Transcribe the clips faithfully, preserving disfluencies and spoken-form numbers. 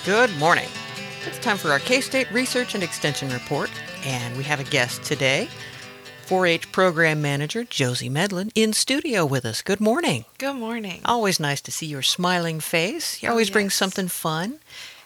Good morning. It's time for our K-State Research and Extension Report, and we have a guest today, four H Program Manager Josie Medlin, in studio with us. Good morning. Good morning. Always nice to see your smiling face. You Oh, always bring yes. something fun.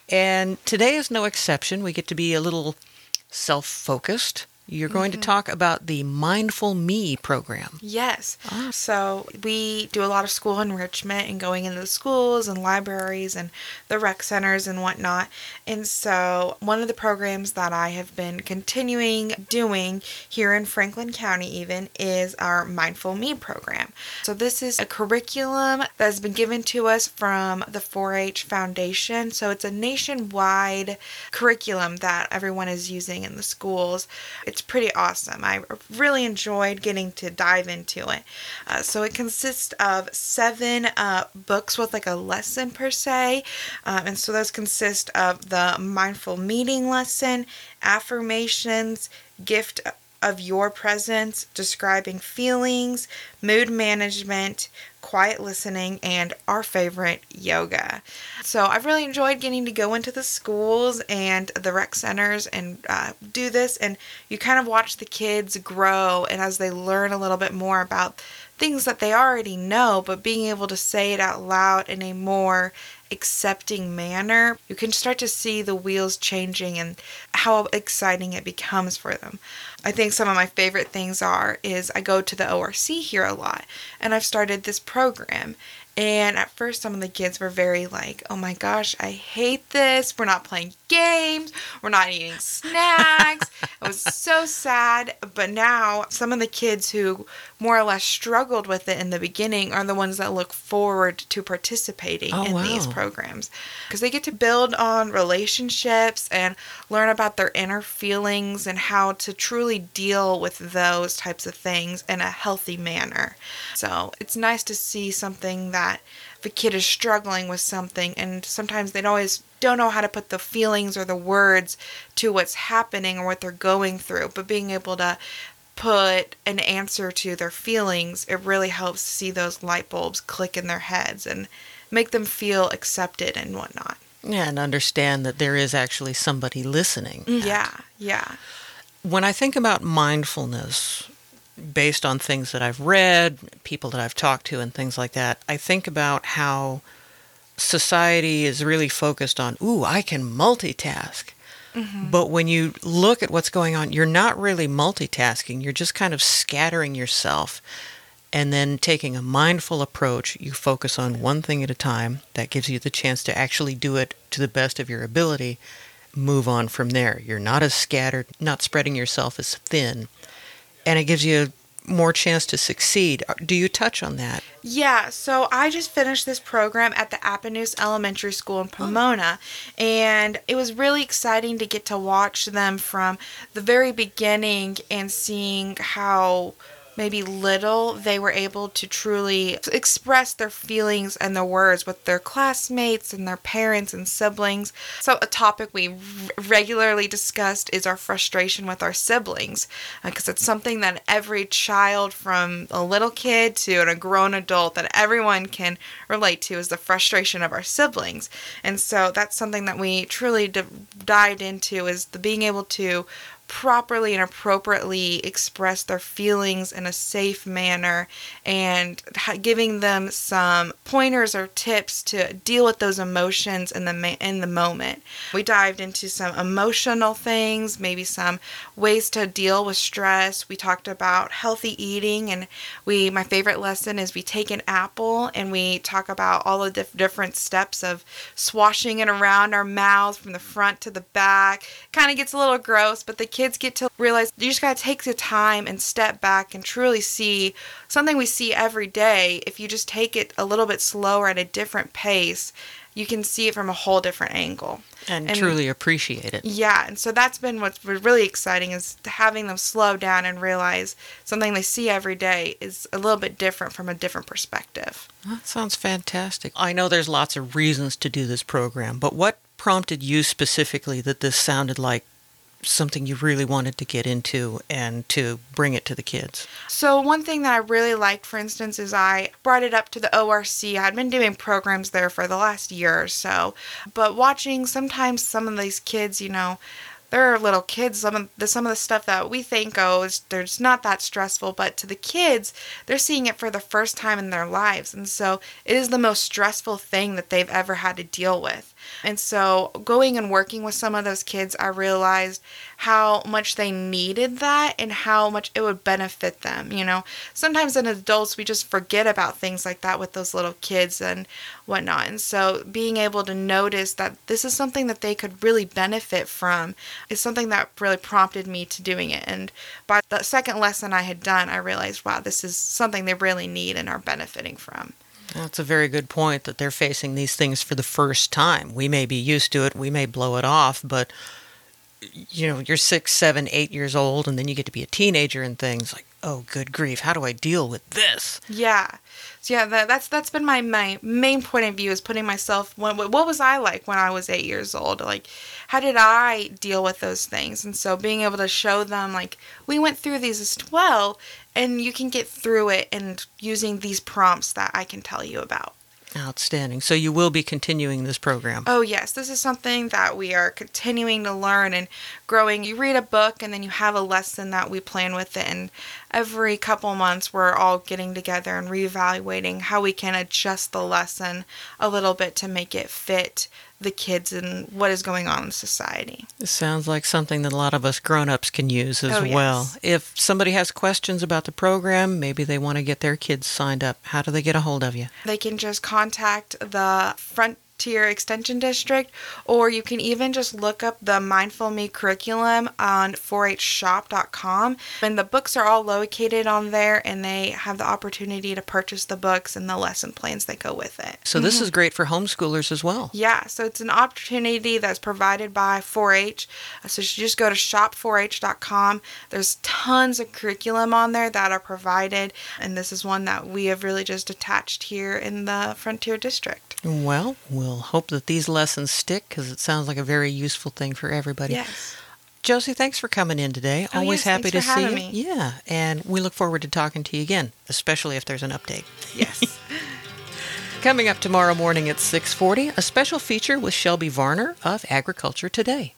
And today is no exception. We get to be a little self-focused. You're going Mm-hmm. to talk about the Mindful Me program. Yes. Ah. So we do a lot of school enrichment and going into the schools and libraries and the rec centers and whatnot. And so one of the programs that I have been continuing doing here in Franklin County even is our Mindful Me program. So this is a curriculum that has been given to us from the four H Foundation. So it's a nationwide curriculum that everyone is using in the schools. It's pretty awesome. I really enjoyed getting to dive into it. Uh, so it consists of seven uh, books with like a lesson per se. Um, and so those consist of the mindful meeting lesson, affirmations, gift of your presence, describing feelings, mood management, quiet listening, and our favorite, yoga. So I've really enjoyed getting to go into the schools and the rec centers and uh, do this, and you kind of watch the kids grow, and as they learn a little bit more about things that they already know, but being able to say it out loud in a more accepting manner, you can start to see the wheels changing and how exciting it becomes for them. I think some of my favorite things are is I go to the O R C here a lot, and I've started this program. And at first, some of the kids were very like, oh my gosh, I hate this. We're not playing games. We're not eating snacks. It was so sad. But now, some of the kids who more or less struggled with it in the beginning are the ones that look forward to participating Oh, in wow. these programs. Because they get to build on relationships and learn about their inner feelings and how to truly deal with those types of things in a healthy manner. So it's nice to see something that if a kid is struggling with something and sometimes they don't always don't know how to put the feelings or the words to what's happening or what they're going through, but being able to put an answer to their feelings, it really helps see those light bulbs click in their heads and make them feel accepted and whatnot. Yeah, and understand that there is actually somebody listening. Yeah, yeah. When I think about mindfulness, based on things that I've read, people that I've talked to, and things like that, I think about how society is really focused on, ooh, I can multitask. Mm-hmm. But when you look at what's going on, you're not really multitasking. You're just kind of scattering yourself and then taking a mindful approach. You focus on one thing at a time. That gives you the chance to actually do it to the best of your ability. Move on from there. You're not as scattered, not spreading yourself as thin. And it gives you more chance to succeed. Do you touch on that? Yeah, so I just finished this program at the Appanoose Elementary School in Pomona, and it was really exciting to get to watch them from the very beginning and seeing how maybe little they were able to truly express their feelings and their words with their classmates and their parents and siblings. So a topic we r- regularly discussed is our frustration with our siblings, because uh, it's something that every child, from a little kid to a grown adult, that everyone can relate to, is the frustration of our siblings. And so that's something that we truly d- dived into, is the being able to properly and appropriately express their feelings in a safe manner, and giving them some pointers or tips to deal with those emotions in the ma- in the moment. We dived into some emotional things, maybe some ways to deal with stress. We talked about healthy eating, and we my favorite lesson is we take an apple and we talk about all the diff- different steps of swashing it around our mouths from the front to the back. Kind of gets a little gross, but the kids get to realize you just got to take the time and step back and truly see something we see every day. If you just take it a little bit slower at a different pace, you can see it from a whole different angle. And, And- truly appreciate it. Yeah, and so that's been what's really exciting, is having them slow down and realize something they see every day is a little bit different from a different perspective. That sounds fantastic. I know there's lots of reasons to do this program, but what prompted you specifically that this sounded like something you really wanted to get into and to bring it to the kids? So one thing that I really liked, for instance, is I brought it up to the O R C. I had been doing programs there for the last year or so, but watching sometimes some of these kids, you know, they're little kids. Some of the some of the stuff that we think, oh, is there's not that stressful, but to the kids, they're seeing it for the first time in their lives, and so it is the most stressful thing that they've ever had to deal with. And so going and working with some of those kids, I realized how much they needed that and how much it would benefit them. You know, sometimes as adults, we just forget about things like that with those little kids and whatnot. And so being able to notice that this is something that they could really benefit from is something that really prompted me to doing it. And by the second lesson I had done, I realized, wow, this is something they really need and are benefiting from. That's a very good point, that they're facing these things for the first time. We may be used to it, we may blow it off, but you know, you're six, seven, eight years old, and then you get to be a teenager and things like, oh, good grief, how do I deal with this? Yeah. So yeah, that, that's that's been my, my main point of view, is putting myself, what, what was I like when I was eight years old? Like, how did I deal with those things? And so being able to show them, like, we went through these as well, and you can get through it, and using these prompts that I can tell you about. Outstanding. So you will be continuing this program? Oh, yes. This is something that we are continuing to learn and growing. You read a book and then you have a lesson that we plan with it. And every couple months, we're all getting together and reevaluating how we can adjust the lesson a little bit to make it fit the kids and what is going on in society. This sounds like something that a lot of us grown-ups can use as Oh, yes. well. If somebody has questions about the program, maybe they want to get their kids signed up, how do they get a hold of you? They can just contact the Frontier Extension District, or you can even just look up the Mindful Me curriculum on four H shop dot com. And the books are all located on there, and they have the opportunity to purchase the books and the lesson plans that go with it. So this is great for homeschoolers as well. Yeah, so it's an opportunity that's provided by four H. So you should just go to shop four H dot com. There's tons of curriculum on there that are provided, and this is one that we have really just attached here in the Frontier District. Well, we'll hope that these lessons stick, because it sounds like a very useful thing for everybody. Yes. Josie, thanks for coming in today. Oh, Always yes, happy thanks to for see you. having me. Yeah, and we look forward to talking to you again, especially if there's an update. Yes. Coming up tomorrow morning at six forty, a special feature with Shelby Varner of Agriculture Today.